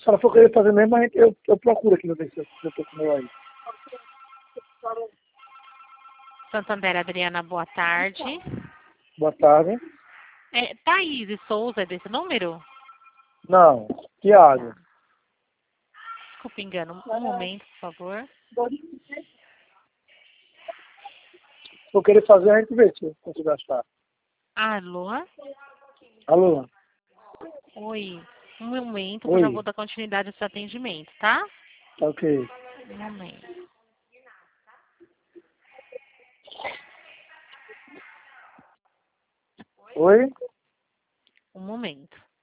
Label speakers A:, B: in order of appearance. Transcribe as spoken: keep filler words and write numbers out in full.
A: se ela for querer fazer mesmo, a gente, eu, eu procuro aqui no ver se eu, se eu tô com o meu aí.
B: Santander Adriana, boa tarde.
A: Boa tarde.
B: É, Thaís Souza é desse número?
A: Não, Tiago.
B: Desculpa, engano. Um momento, por favor.
A: Se for querer fazer, a gente vê se eu consigo achar.
B: Alô?
A: Alô?
B: Oi. Um momento, que eu
A: Oi.
B: já vou dar continuidade ao seu atendimento, tá?
A: Tá ok.
B: Um momento.
A: Oi?
B: Um momento.